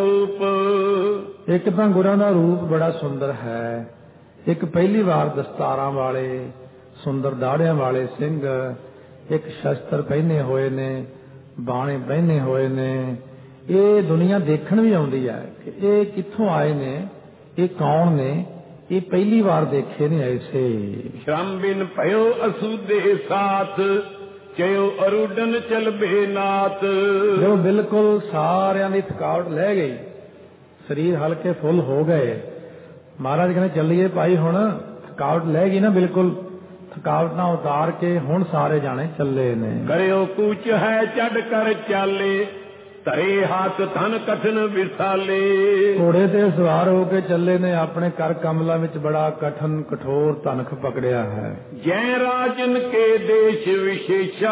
ਅਨੂਪ। ਇੱਕ ਤਾਂ ਗੁਰਾਂ ਦਾ ਰੂਪ ਬੜਾ ਸੁੰਦਰ ਹੈ। ਇੱਕ ਪਹਿਲੀ ਵਾਰ ਦਸਤਾਰਾਂ ਵਾਲੇ ਸੁੰਦਰ ਦਾੜਿਆਂ ਵਾਲੇ ਸਿੰਘ, ਇੱਕ ਸ਼ਸਤਰ ਪਹਿਨੇ ਹੋਏ ਨੇ, ਬਾਣੇ ਪਹਿਨੇ ਹੋਏ ਨੇ। ਇਹ ਦੁਨੀਆ ਦੇਖਣ ਵੀ ਆਉਂਦੀ ਹੈ ਕਿ ਇਹ ਕਿੱਥੋਂ ਆਏ ਨੇ, ਇਹ ਕੌਣ ਨੇ, ਇਹ ਪਹਿਲੀ ਵਾਰ ਦੇਖੇ ਨੇ ਐਸੇ। ਸ਼ਰਮ ਬਿਨ ਭਇਓ ਅਸੂਦੇ ਸਾਥ ਚਿਓ ਅਰੁਡਨ ਚਲਬੇ ਨਾਥ। ਜੋ ਬਿਲਕੁਲ ਸਾਰਿਆਂ ਦੀ ਥਕਾਵਟ ਲੈ ਗਈ, ਸਰੀਰ ਹਲਕੇ ਫੁੱਲ ਹੋ ਗਏ। ਮਹਾਰਾਜ ਕਹਿੰਦੇ ਚੱਲੀਏ ਭਾਈ, ਹੁਣ ਥਕਾਵਟ ਲੈ ਗਈ ਨਾ, ਬਿਲਕੁਲ ਥਕਾਵਟ ਨਾ ਉਤਾਰ ਕੇ ਹੁਣ ਸਾਰੇ ਜਾਣੇ ਚੱਲੇ ਨੇ। ਕਰਿਓ ਕੂਚ ਹੈ ਚੜ ਕਰ ਚਾਲੇ ਧਰੇ ਹੱਥ ਧਨ ਕਠਨ ਵਿਸਾਲੇ। ਘੋੜੇ ਤੇ ਸਵਾਰ ਹੋ ਕੇ ਚੱਲੇ ਨੇ, ਆਪਣੇ ਕਰ ਕਮਲਾਂ ਵਿੱਚ ਬੜਾ ਕਠਨ ਕਠੋਰ ਧਨਖ ਪਕੜਿਆ ਹੈ। ਜੈ ਰਾਜਨ ਕੇ ਦੇਸ਼ ਵਿਸ਼ੇਸ਼ਾ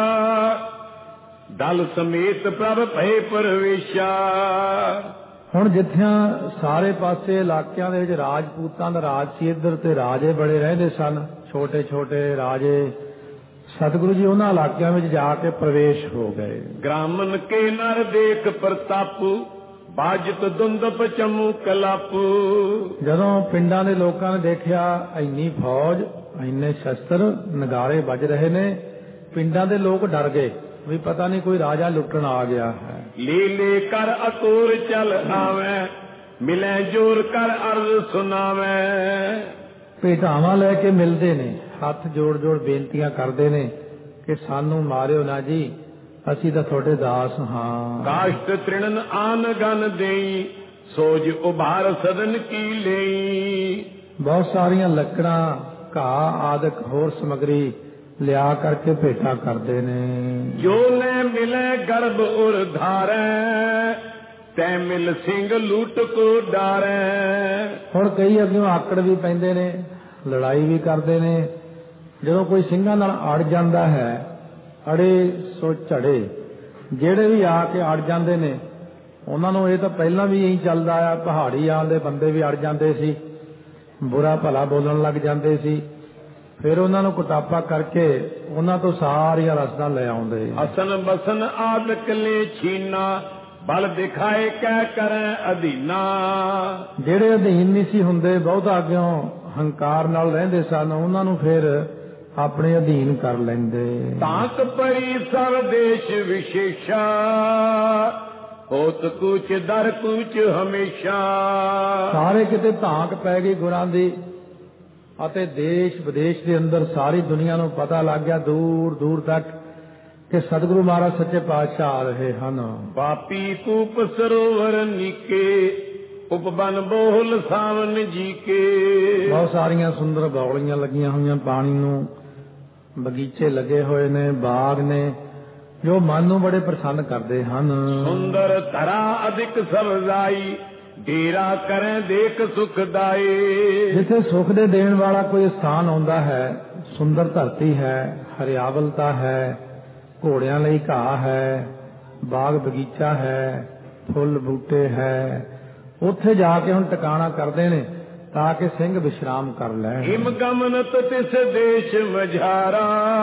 ਦਲ ਸਮੇਤ ਪ੍ਰਭ ਭਏ ਪਰਵੇਸ਼ਾ। ਹੁਣ ਜਿੱਥਿਆਂ ਸਾਰੇ ਪਾਸੇ ਇਲਾਕਿਆਂ ਦੇ ਵਿੱਚ ਰਾਜਪੂਤਾਂ ਦਾ ਰਾਜ ਸੀ, ਇੱਧਰ ਤੇ ਰਾਜੇ ਬੜੇ ਰਹਿੰਦੇ ਸਨ, ਛੋਟੇ ਛੋਟੇ ਰਾਜੇ। ਸਤਿਗੁਰੂ ਜੀ ਉਹਨਾਂ ਇਲਾਕਿਆਂ ਵਿੱਚ ਜਾ ਕੇ ਪ੍ਰਵੇਸ਼ ਹੋ ਗਏ। ਗ੍ਰਾਮਨ ਕੇ ਨਰ ਦੇਖ ਪ੍ਰਤਾਪੂ ਬਾਜਤ ਦੁੰਦਪ ਚਮੂ ਕਲਾਪੂ। ਜਦੋਂ ਪਿੰਡਾਂ ਦੇ ਲੋਕਾਂ ਨੇ ਦੇਖਿਆ ਇੰਨੀ ਫੌਜ, ਇੰਨੇ ਸ਼ਸਤਰ, ਨਗਾਰੇ ਵੱਜ ਰਹੇ ਨੇ, ਪਿੰਡਾਂ ਦੇ ਲੋਕ ਡਰ ਗਏ ਵੀ ਪਤਾ ਨਹੀਂ ਕੋਈ ਰਾਜਾ ਲੁੱਟਣ ਆ ਗਿਆ ਹੈ। ਲੇ ਲੇ ਕਰ ਅਕੂਰ ਚਲ ਆਵੇਂ ਮਿਲੇ ਜੋਰ ਕਰ ਅਰਜ਼ ਸੁਣਾਵੇਂ। ਭੇਟਾਵਾਂ ਲੈ ਕੇ ਮਿਲਦੇ ਨੇ, ਹੱਥ ਜੋੜ ਜੋੜ ਬੇਨਤੀਆਂ ਕਰਦੇ ਨੇ ਕਿ ਸਾਨੂੰ ਮਾਰਿਓ ਨਾ ਜੀ, ਅਸੀਂ ਤਾਂ ਤੁਹਾਡੇ ਦਾਸ ਹਾਂ। ਕਾਸ਼ਟ ਤ੍ਰਿਣਨ ਆਨ ਗਨ ਦੇਈ ਸੋਜ ਉਭਾਰ ਸਦਨ ਕੀ ਲਈ। ਬਹੁਤ ਸਾਰੀਆਂ ਲੱਕੜਾਂ, ਘਾਹ ਆਦਿਕ ਹੋਰ ਸਮਗਰੀ ਲਿਆ ਕਰਕੇ ਭੇਟਾ ਕਰਦੇ ਨੇ। ਜੋ ਲੈ ਮਿਲੇ ਗਰਭ ਉਰ ਧਾਰੈ ਤੈ ਮਿਲ ਸਿੰਘ ਲੂਟ ਕੋ ਡਾਰੈ। ਹੁਣ ਕਈ ਅੱਗੇ ਆਕੜ ਵੀ ਪੈਂਦੇ ਨੇ, ਲੜਾਈ ਵੀ ਕਰਦੇ ਨੇ। ਜਦੋਂ ਕੋਈ ਸਿੰਘਾਂ ਨਾਲ ਅੜ ਜਾਂਦਾ ਹੈ, ਅੜੇ ਸੋ ਝੜੇ, ਜਿਹੜੇ ਵੀ ਆ ਕੇ ਅੜ ਜਾਂਦੇ ਨੇ ਉਹਨਾਂ ਨੂੰ, ਇਹ ਤਾਂ ਪਹਿਲਾਂ ਵੀ ਇਹੀ ਚੱਲਦਾ ਆ, ਪਹਾੜੀ ਆਲ ਦੇ ਬੰਦੇ ਵੀ ਅੜ ਜਾਂਦੇ ਸੀ, ਬੁਰਾ ਭਲਾ ਬੋਲਣ ਲੱਗ ਜਾਂਦੇ ਸੀ। ਫਿਰ ਉਹਨਾਂ ਨੂੰ ਕੁਟਾਪਾ ਕਰਕੇ ਉਹਨਾਂ ਤੋਂ ਸਾਰੀਆਂ ਰਸਦਾਂ ਲੈ ਆਉਂਦੇ। ਅਸਨ ਬਸਨ ਆਦਿਕ ਲੈ ਛੀਨਾ ਬਲ ਦਿਖਾਏ ਕਹਿ ਕਰੈ ਅਧੀਨਾ। ਜਿਹੜੇ ਅਧੀਨ ਨਹੀਂ ਸੀ ਹੁੰਦੇ, ਬਹੁਤਾ ਅੱਗਿਓਂ ਹੰਕਾਰ ਨਾਲ ਰਹਿੰਦੇ ਸਨ, ਉਹਨਾਂ ਨੂੰ ਫਿਰ ਆਪਣੇ ਅਧੀਨ ਕਰ ਲੈਂਦੇ। ਤਾਕ ਪਰੀ ਸਭ ਦੇਸ਼ ਵਿਸ਼ੇਸ਼ਾ ਹੋਤ ਕੂਚ ਦਰ ਕੂਚ ਹਮੇਸ਼ਾ। ਸਾਰੇ ਕਿਤੇ ਧਾਕ ਪੈ ਗਈ ਗੁਰਾਂ ਦੀ ਅਤੇ ਦੇਸ਼ ਵਿਦੇਸ਼ ਦੇ ਅੰਦਰ ਸਾਰੀ ਦੁਨੀਆ ਨੂੰ ਪਤਾ ਲੱਗ ਗਿਆ ਦੂਰ ਦੂਰ ਤੱਕ ਕਿ ਸਤਿਗੁਰੂ ਮਹਾਰਾਜ ਸੱਚੇ ਪਾਤਸ਼ਾਹ ਆ ਰਹੇ ਹਨ। ਪਾਪੀ ਕੂਪ ਸਰੋਵਰ ਨੀਕੇ ਉਪਬਨ ਬੋਹਲ ਸਾਵਨ ਜੀ ਕੇ। ਬਹੁਤ ਸਾਰੀਆਂ ਸੁੰਦਰ ਬੌਲੀਆਂ ਲੱਗੀਆਂ ਹੋਈਆਂ ਪਾਣੀ ਨੂੰ, ਬਗੀਚੇ ਲੱਗੇ ਹੋਏ ਨੇ, ਬਾਗ ਨੇ ਜੋ ਮਨ ਨੂੰ ਬੜੇ ਪ੍ਰਸੰਨ ਕਰਦੇ ਹਨ। ਸੁੰਦਰ ਧਰਾ ਅਧਿਕ ਸਬਜ਼ਾਈ ਡੇਰਾ ਕਰੇ ਦੇਖ ਸੁਖਦਾਈ। ਜਿੱਥੇ ਸੁਖ ਦੇ ਦੇਣ ਵਾਲਾ ਕੋਈ ਸਥਾਨ ਆਉਂਦਾ ਹੈ, ਸੁੰਦਰ ਧਰਤੀ ਹੈ, ਹਰਿਆਵਲਤਾ ਹੈ, ਘੋੜਿਆਂ ਲਈ ਘਾਹ ਹੈ, ਬਾਗ ਬਗੀਚਾ ਹੈ, ਫੁੱਲ ਬੂਟੇ ਹੈ, ਉੱਥੇ ਜਾ ਕੇ ਹੁਣ ਟਿਕਾਣਾ ਕਰਦੇ ਨੇ ਤਾਂ ਕਿ ਸਿੰਘ ਵਿਸ਼ਰਾਮ ਕਰ ਲੈਣ। ਹਿਮ ਗਮਨਤ ਤਿਸ ਦੇਸ਼ ਮਝਾਰਾ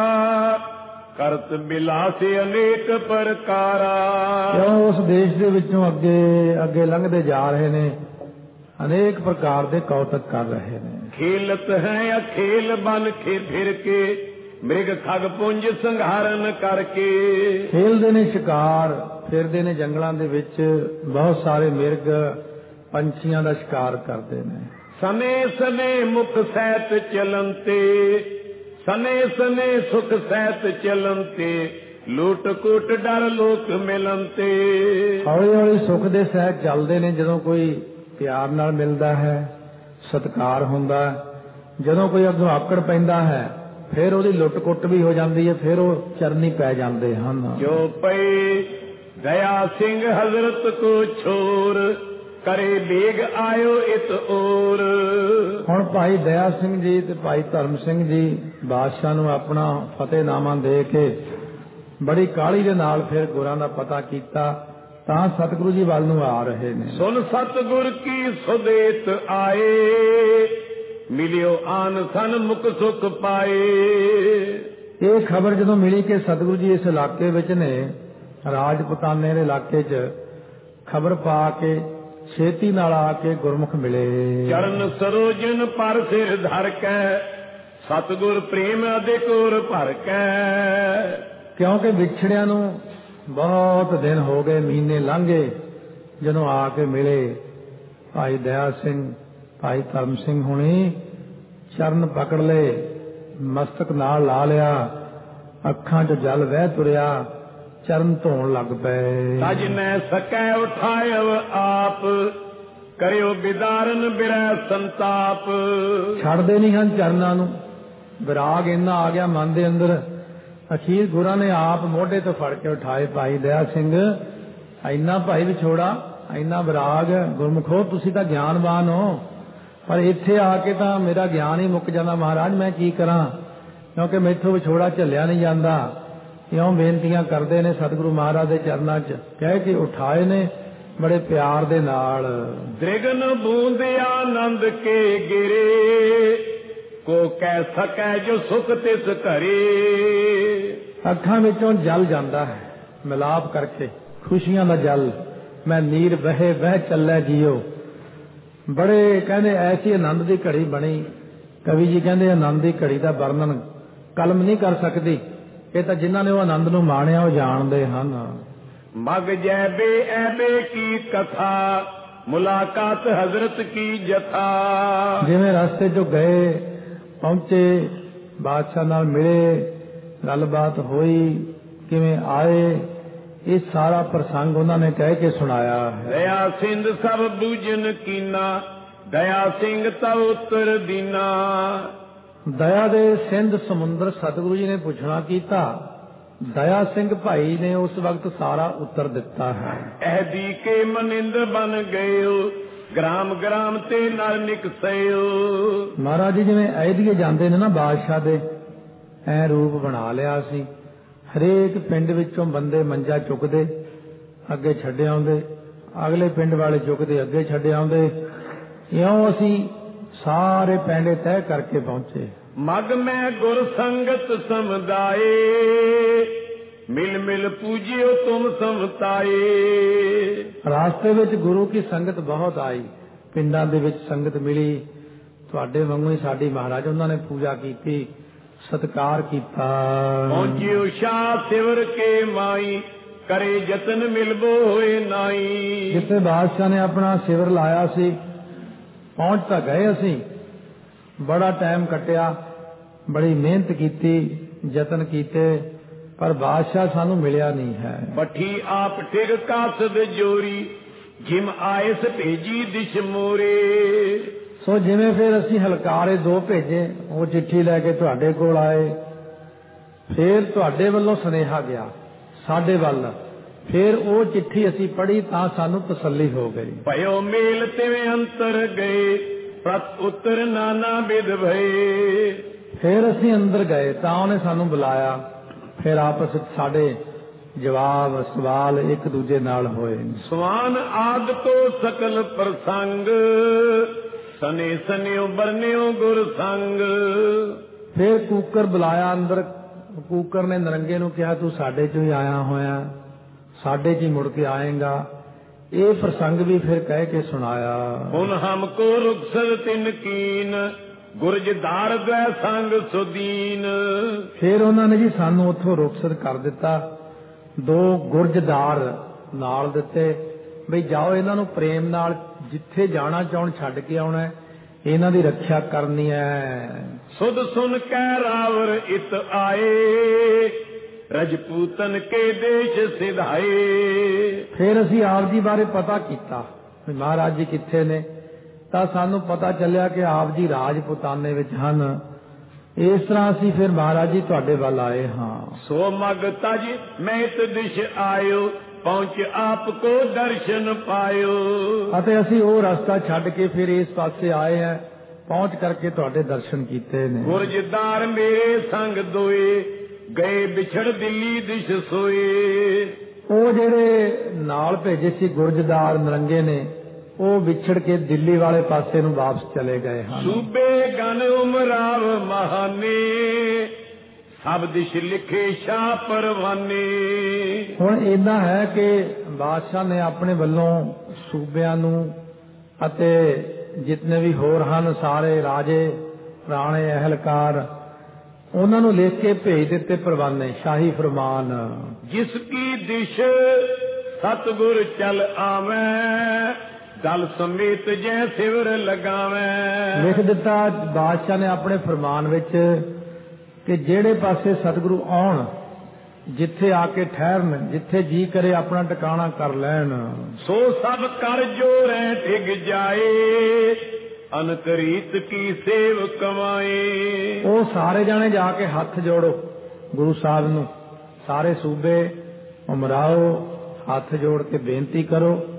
ਕਰਤ ਬਿਲਾਸ ਅਨੇਕ ਪ੍ਰਕਾਰਾ। ਕਿਉਂ ਉਸ ਦੇਸ਼ ਦੇ ਵਿੱਚੋਂ ਅੱਗੇ ਅੱਗੇ ਲੰਘਦੇ ਜਾ ਰਹੇ ਨੇ, ਅਨੇਕ ਪ੍ਰਕਾਰ ਦੇ ਕੌਤਕ ਕਰ ਰਹੇ ਨੇ। ਖੇਲਤ ਹੈ ਅਖੇਲ ਬਨ ਕੇ ਫਿਰ ਕੇ ਮ੍ਰਿਗ ਖਗ ਪੁੰਜ ਸੰਘਾਰਨ ਕਰਕੇ। ਖੇਲਦੇ ਨੇ ਸ਼ਿਕਾਰ, ਫਿਰਦੇ ਨੇ ਜੰਗਲਾਂ ਦੇ ਵਿੱਚ, ਬਹੁਤ ਸਾਰੇ ਮਿਰਗ ਪੰਛੀਆਂ ਦਾ ਸ਼ਿਕਾਰ ਕਰਦੇ ਨੇ। ਸਨੇ ਸਨੇ ਮੁਖ ਸਹਿਤ ਚਲੰਤੇ ਸਨੇ ਸਨੇ ਸੁਖ ਸਹਿਤ ਚਲੰਤੇ ਲੂਟ ਕੁਟ ਡਰ ਲੋਕ ਮਿਲੰਤੇ। ਹੌਲੀ ਹੌਲੀ ਸੁਖ ਦੇ ਸਹਿਤ ਚੱਲਦੇ ਨੇ। ਜਦੋਂ ਕੋਈ ਪਿਆਰ ਨਾਲ ਮਿਲਦਾ ਹੈ, ਸਤਿਕਾਰ ਹੁੰਦਾ, ਜਦੋਂ ਕੋਈ ਅੱਗੋਂ ਆਕੜ ਪੈਂਦਾ ਹੈ ਫਿਰ ਉਹਦੀ ਲੁੱਟ ਕੁੱਟ ਵੀ ਹੋ ਜਾਂਦੀ ਹੈ, ਫਿਰ ਉਹ ਚਰਨੀ ਪੈ ਜਾਂਦੇ ਹਨ। ਜੋ ਪਏ ਦਇਆ ਸਿੰਘ ਹਜ਼ਰਤ ਕੋ ਛੋਰ ਕਰੇ ਬੇਗ ਆਇਓ ਇਤ ਔਰ। ਹੁਣ ਭਾਈ ਦਇਆ ਸਿੰਘ ਜੀ ਤੇ ਭਾਈ ਧਰਮ ਸਿੰਘ ਜੀ ਬਾਦਸ਼ਾਹ ਨੂੰ ਆਪਣਾ ਫਤਿਹਨਾਮਾ ਦੇ ਕੇ ਬੜੀ ਕਾਹਲੀ ਦੇ ਨਾਲ ਫਿਰ ਗੁਰਾਂ ਦਾ ਪਤਾ ਕੀਤਾ ਤਾਂ ਸਤਿਗੁਰੂ ਜੀ ਵੱਲ ਨੂੰ ਆ ਰਹੇ ਨੇ। ਸੁਨ ਸਤਿਗੁਰ ਕੀ ਸੁਦੇਤ ਆਏ ਮਿਲਿਓ ਆਨ ਸਨ ਮੁਖ ਸੁਖ ਪਾਏ। ਇਹ ਖਬਰ ਜਦੋਂ ਮਿਲੀ ਕਿ ਸਤਿਗੁਰੂ ਜੀ ਇਸ ਇਲਾਕੇ ਵਿੱਚ ਨੇ, ਰਾਜਪੁਤਾਨੇ ਦੇ ਇਲਾਕੇ 'ਚ, ਖਬਰ ਪਾ ਕੇ ਛੇਤੀ ਨਾਲ ਆ ਕੇ ਗੁਰਮੁਖ ਮਿਲੇ। ਚਰਨ ਸਰੋਜਨ ਪਰ ਸਿਰ ਧਰ ਕੇ ਸਤਿਗੁਰ ਪ੍ਰੇਮ ਅਧਿਕੁਰ ਭਰ ਕੇ। ਕਿਉਂਕਿ ਵਿਛੜਿਆਂ ਨੂੰ ਬਹੁਤ ਦਿਨ ਹੋ ਗਏ, ਮਹੀਨੇ ਲੰਘੇ, ਜਦੋਂ ਆ ਕੇ ਮਿਲੇ ਭਾਈ ਦਇਆ ਸਿੰਘ, ਭਾਈ ਧਰਮ ਸਿੰਘ ਹੁਣੀ ਚਰਨ ਪਕੜ ਲਏ, ਮਸਤਕ ਨਾਲ ਲਾ ਲਿਆ, ਅੱਖਾਂ 'ਚ ਜਲ ਵਹਿ ਤੁਰਿਆ, ਚਰਨ ਧੋਣ ਲੱਗ ਪਏ। ਤਜ ਨੈ ਸਕੈ ਉਠਾਇਵ ਆਪ ਕਰਿਓ ਬਿਦਾਰਨ ਬਿਰੈ ਸੰਤਾਪ। ਛੱਡਦੇ ਨਹੀਂ ਹਨ ਚਰਨਾਂ ਨੂੰ, ਵਿਰਾਗ ਇੰਨਾ ਆ ਗਿਆ ਮਨ ਦੇ ਅੰਦਰ। ਅਖੀਰ ਗੁਰਾਂ ਨੇ ਆਪ ਮੋਢੇ ਤੋਂ ਫੜ ਕੇ ਉਠਾਏ। ਭਾਈ ਦਇਆ ਸਿੰਘ, ਇੰਨਾ ਭਾਈ ਵਿਛੋੜਾ, ਇੰਨਾ ਵਿਰਾਗ, ਗੁਰਮੁਖੋ ਤੁਸੀਂ ਤਾਂ ਗਿਆਨਵਾਨ ਹੋ, ਪਰ ਇੱਥੇ ਆ ਕੇ ਤਾਂ ਮੇਰਾ ਗਿਆਨ ਹੀ ਮੁੱਕ ਜਾਂਦਾ ਮਹਾਰਾਜ, ਮੈਂ ਕੀ ਕਰਾਂ, ਕਿਉਂਕਿ ਮੈਥੋਂ ਵਿਛੋੜਾ ਝੱਲਿਆ ਨਹੀਂ ਜਾਂਦਾ। ਇਉਂ ਬੇਨਤੀਆਂ ਕਰਦੇ ਨੇ ਸਤਿਗੁਰੂ ਮਹਾਰਾਜ ਦੇ ਚਰਨਾਂ 'ਚ, ਕਹਿ ਕੇ ਉਠਾਏ ਨੇ ਬੜੇ ਪਿਆਰ ਦੇ ਨਾਲ। ਦ੍ਰਿਗਨ ਬੂੰਦ ਆਨੰਦ ਕੇ ਗਿਰੇ ਕੋ ਕਹਿ ਸਕੈ ਜੋ ਸੁਖ ਤਿਸ ਘਰੇ। ਅੱਖਾਂ ਵਿੱਚੋਂ ਜਲ ਜਾਂਦਾ ਹੈ ਮਿਲਾਪ ਕਰਕੇ, ਖੁਸ਼ੀਆਂ ਦਾ ਜਲ। ਮੈਂ ਨੀਰ ਵਹੇ ਵਹਿ ਚੱਲੇ ਜੀਓ। ਬੜੇ ਕਹਿੰਦੇ ਐਸੀ ਆਨੰਦ ਦੀ ਘੜੀ ਬਣੀ। ਕਵੀ ਜੀ ਕਹਿੰਦੇ ਆਨੰਦ ਦੀ ਘੜੀ ਦਾ ਵਰਣਨ ਕਲਮ ਨਹੀਂ ਕਰ ਸਕਦੀ। ਇਹ ਤਾਂ ਜਿਨ੍ਹਾਂ ਨੇ ਉਹ ਆਨੰਦ ਨੂੰ ਮਾਣਿਆ ਉਹ ਜਾਣਦੇ ਹਨ। ਮਗ ਜੈਬੇ ਐਬੇ ਕੀ ਕਥਾ ਮੁਲਾਕਾਤ ਹਜ਼ਰਤ ਕੀ ਜਥਾ। ਜਿਵੇਂ ਰਸਤੇ 'ਚੋਂ ਗਏ, ਪਹੁੰਚੇ, ਬਾਦਸ਼ਾਹ ਨਾਲ ਮਿਲੇ, ਗੱਲਬਾਤ ਹੋਈ, ਕਿਵੇਂ ਆਏ, ਇਹ ਸਾਰਾ ਪ੍ਰਸੰਗ ਉਹਨਾਂ ਨੇ ਕਹਿ ਕੇ ਸੁਣਾਇਆ ਹੈ। ਦਇਆ ਸਿੰਧ ਸਭ ਬੂਝਨ ਕੀਨਾ ਦਇਆ ਸਿੰਘ ਤਵ ਉਤਰ ਦੀਨਾ। ਦਇਆ ਦੇ ਸਿੰਧ ਸਮੁੰਦਰ ਸਤਿਗੁਰੂ ਜੀ ਨੇ ਪੁੱਛਣਾ ਕੀਤਾ। ਦਇਆ ਸਿੰਘ ਭਾਈ ਨੇ ਉਸ ਵਕਤ ਸਾਰਾ ਉੱਤਰ ਦਿੱਤਾ ਹੈ। ਅਹਦੀ ਕੇ ਮਨਿੰਦ ਬਨ ਗਇਓ ਗ੍ਰਾਮ ਗ੍ਰਾਮ ਤੇ ਨਰ ਨਿਕਸਇਓ। ਮਹਾਰਾਜ ਜੀ ਜਿਵੇਂ ਅਹਦੀਏ ਜਾਂਦੇ ਨੇ ਨਾ ਬਾਦਸ਼ਾਹ ਦੇ, ਐ ਰੂਪ ਬਣਾ ਲਿਆ ਸੀ। ਹਰੇਕ ਪਿੰਡ ਵਿੱਚੋਂ ਬੰਦੇ ਮੰਜਾ ਚੁੱਕਦੇ, ਅੱਗੇ ਛੱਡ ਆਉਂਦੇ, ਅਗਲੇ ਪਿੰਡ ਵਾਲੇ ਚੁੱਕਦੇ, ਅੱਗੇ ਛੱਡ ਆਉਂਦੇ। ਇਉਂ ਅਸੀਂ ਸਾਰੇ ਪੈਂਡੇ ਤੈਅ ਕਰਕੇ ਪਹੁੰਚੇ। ਮਗ ਮੈਂ ਗੁਰ ਸੰਗਤ ਸਮਦਾਏ ਮਿਲ ਮਿਲ ਪੂਜਿਓ ਤੁਮ ਸਮਤਾਏ। ਰਾਸਤੇ ਵਿੱਚ ਗੁਰੂ ਕੀ ਸੰਗਤ ਬਹੁਤ ਆਈ, ਪਿੰਡਾਂ ਦੇ ਵਿੱਚ ਸੰਗਤ ਮਿਲੀ। ਤੁਹਾਡੇ ਵਾਂਗੂ ਹੀ ਸਾਡੀ ਮਹਾਰਾਜ, ਉਹਨਾਂ ਨੇ ਪੂਜਾ ਕੀਤੀ, ਸਤਿਕਾਰ ਕੀਤਾ। ਪਹੁੰਚਿਓ ਸ਼ਾਹ ਸਿਵਰ ਕੇ ਮਾਈ ਕਰੇ ਯਤਨ ਮਿਲਬੋ ਹੋਏ ਨਾਈ। ਜਿੱਥੇ ਬਾਦਸ਼ਾਹ ਨੇ ਆਪਣਾ ਸਿਵਰ ਲਾਇਆ ਸੀ ਪਹੁੰਚ ਤਾਂ ਗਏ, ਅਸੀਂ ਬੜਾ ਟਾਈਮ ਕੱਟਿਆ, ਬੜੀ ਮਿਹਨਤ ਕੀਤੀ, ਯਤਨ ਕੀਤੇ, ਪਰ ਬਾਦਸ਼ਾਹ ਸਾਨੂੰ ਮਿਲਿਆ ਨਹੀਂ ਹੈ। ਪੱਠੀ ਆਪ ਟਿਕ ਕਾਸਦ ਜੋਰੀ ਜਿਮ ਆਇਸ ਭੇਜੀ ਦਿਸ਼ ਮੋਰੇ। ਸੋ ਜਿਵੇਂ ਫਿਰ ਅਸੀਂ ਹਲਕਾਰੇ ਦੋ ਭੇਜੇ, ਉਹ ਚਿੱਠੀ ਲੈ ਕੇ ਤੁਹਾਡੇ ਕੋਲ ਆਏ, ਫਿਰ ਤੁਹਾਡੇ ਵੱਲੋਂ ਸੁਨੇਹਾ ਗਿਆ ਸਾਡੇ ਵੱਲ, ਫਿਰ ਉਹ ਚਿੱਠੀ ਅਸੀਂ ਪੜ੍ਹੀ ਤਾਂ ਸਾਨੂੰ ਤਸੱਲੀ ਹੋ ਗਈ। ਭਇਓ ਮੇਲ ਤਿਵੇਂ ਅੰਤਰ ਗਏ ਪ੍ਰਤ ਉੱਤਰ ਨਾਨਾ ਵਿਦ ਭਏ। ਫਿਰ ਅਸੀਂ ਅੰਦਰ ਗਏ ਤਾਂ ਉਹਨੇ ਸਾਨੂੰ ਬੁਲਾਇਆ, ਫਿਰ ਆਪਸ ਵਿੱਚ ਸਾਡੇ ਜਵਾਬ ਸਵਾਲ ਇੱਕ ਦੂਜੇ ਨਾਲ ਹੋਏ। ਸਵਾਨ ਆਦ ਤੋਂ ਸਕਲ ਪ੍ਰਸੰਗ ਸਨੇ ਸਨਿਓ ਬਰਨਿਓ ਗੁਰ ਸੰਗ। ਫਿਰ ਕੂਕਰ ਬੁਲਾਇਆ ਅੰਦਰ, ਕੂਕਰ ਨੇ ਨਰੰਗੇ ਨੂੰ ਕਿਹਾ ਤੂੰ ਸਾਡੇ ਚੋਂ ਹੀ ਆਇਆ ਹੋਇਆ, ਸਾਡੇ ਚ ਹੀ ਮੁੜ ਕੇ ਆਏਗਾ। ਇਹ ਪ੍ਰਸੰਗ ਵੀ ਫਿਰ ਕਹਿ ਕੇ ਸੁਣਾਇਆ। ਹੁਣ ਹਮ ਕੋ ਰੁਖਸਰ ਤਿਨ ਕੀਨ ਗੁਰਜਦਾਰ ਗੈ ਸੰਗ ਸੁਦੀਨ। ਫਿਰ ਉਹਨਾਂ ਨੇ ਜੀ ਸਾਨੂੰ ਉੱਥੋਂ ਰੁਖਸਤ ਕਰ ਦਿੱਤਾ, ਦੋ ਗੁਰਜਦਾਰ ਨਾਲ ਦਿੱਤੇ ਬਈ ਜਾਓ ਇਹਨਾਂ ਨੂੰ ਪ੍ਰੇਮ ਨਾਲ ਜਿੱਥੇ ਜਾਣਾ ਚਾਹਣ ਛੱਡ ਕੇ ਆਉਣਾ, ਇਹਨਾਂ ਦੀ ਰੱਖਿਆ ਕਰਨੀ ਹੈ। ਸੁਧ ਸੁਨ ਕੈ ਰਾਵਰ ਇਤ ਆਏ ਰਜਪੂਤਨ ਕੇ ਦੇਸ਼ ਸਿਧਾਏ। ਫਿਰ ਅਸੀਂ ਆਪ ਜੀ ਬਾਰੇ ਪਤਾ ਕੀਤਾ ਵੀ ਮਹਾਰਾਜ ਜੀ ਕਿੱਥੇ ਨੇ, ਤਾਂ ਸਾਨੂੰ ਪਤਾ ਚੱਲਿਆ ਕਿ ਆਪ ਜੀ ਰਾਜਪੂਤਾਨੇ ਵਿੱਚ ਹਨ। ਇਸ ਤਰ੍ਹਾਂ ਅਸੀਂ ਫਿਰ ਮਹਾਰਾਜ ਜੀ ਤੁਹਾਡੇ ਵੱਲ ਆਏ ਹਾਂ। ਸੋ ਮਗ ਤਜ ਮੈਂ ਇਸ ਦਿਸ਼ ਆਇਓ ਪਹੁੰਚ ਆਪ ਕੋ ਦਰਸ਼ਨ ਪਾਇਓ। ਅਤੇ ਅਸੀਂ ਉਹ ਰਸਤਾ ਛੱਡ ਕੇ ਫਿਰ ਇਸ ਪਾਸੇ ਆਏ ਹਾਂ, ਪਹੁੰਚ ਕਰਕੇ ਤੁਹਾਡੇ ਦਰਸ਼ਨ ਕੀਤੇ ਨੇ। ਗੁਰਜਦਾਰ ਮੇਰੇ ਸੰਗ ਦੋਏ ਗਏ ਵਿਛੜ ਦਿੱਲੀ ਦਿਸ਼ ਸੋਏ। ਉਹ ਜਿਹੜੇ ਨਾਲ ਭੇਜੇ ਸੀ ਗੁਰਜਦਾਰ ਨਰੰਗੇ ਨੇ, ਉਹ ਵਿਛੜ ਕੇ ਦਿੱਲੀ ਵਾਲੇ ਪਾਸੇ ਨੂੰ ਵਾਪਸ ਚਲੇ ਗਏ ਹਨ। ਸੂਬੇ ਗਨ ਉਮਰਾਵ ਮਹਾਨੇ ਸਭ ਦਿਸ਼ ਲਿਖੇ ਸ਼ਾਹ ਪਰਵਾਨੇ। ਹੁਣ ਏਦਾਂ ਹੈ ਕਿ ਬਾਦਸ਼ਾਹ ਨੇ ਆਪਣੇ ਵੱਲੋਂ ਸੂਬਿਆਂ ਨੂੰ ਅਤੇ ਜਿਤਨੇ ਵੀ ਹੋਰ ਹਨ ਸਾਰੇ ਰਾਜੇ ਰਾਣੇ ਅਹਿਲਕਾਰ, ਉਹਨਾਂ ਨੂੰ ਲਿਖ ਕੇ ਭੇਜ ਦਿੱਤੇ ਪਰਵਾਨੇ, ਸ਼ਾਹੀ ਫਰਮਾਨ। ਜਿਸ ਕੀ ਦਿਸ਼ ਸਤਿਗੁਰ ਚਲ ਆਵੈ ਦਲ ਸਮੇਤ ਜੈ ਸਿਵਰ ਲਗਾਵੈ। ਲਿਖ ਦਿੱਤਾ ਬਾਦਸ਼ਾਹ ਨੇ ਆਪਣੇ ਫਰਮਾਨ ਵਿੱਚ ਕਿ ਜਿਹੜੇ ਪਾਸੇ ਸਤਿਗੁਰੂ ਆਉਣ, ਜਿੱਥੇ ਆ ਕੇ ਠਹਿਰਨ, ਜਿੱਥੇ ਜੀ ਕਰੇ ਆਪਣਾ ਟਿਕਾਣਾ ਕਰ ਲੈਣ। ਸੋ ਸਭ ਕਰ ਜੋਰੈ ਟਿਕ ਜਾਏ ਅਨਕਰੀਤ ਕੀ ਸੇਵ ਕਮਾਏ। ਉਹ ਸਾਰੇ ਜਾਣੇ ਜਾ ਕੇ ਹੱਥ ਜੋੜੋ ਗੁਰੂ ਸਾਹਿਬ ਨੂੰ, ਸਾਰੇ ਸੂਬੇ ਉਮਰਾਓ, ਹੱਥ ਜੋੜ ਕੇ ਬੇਨਤੀ ਕਰੋ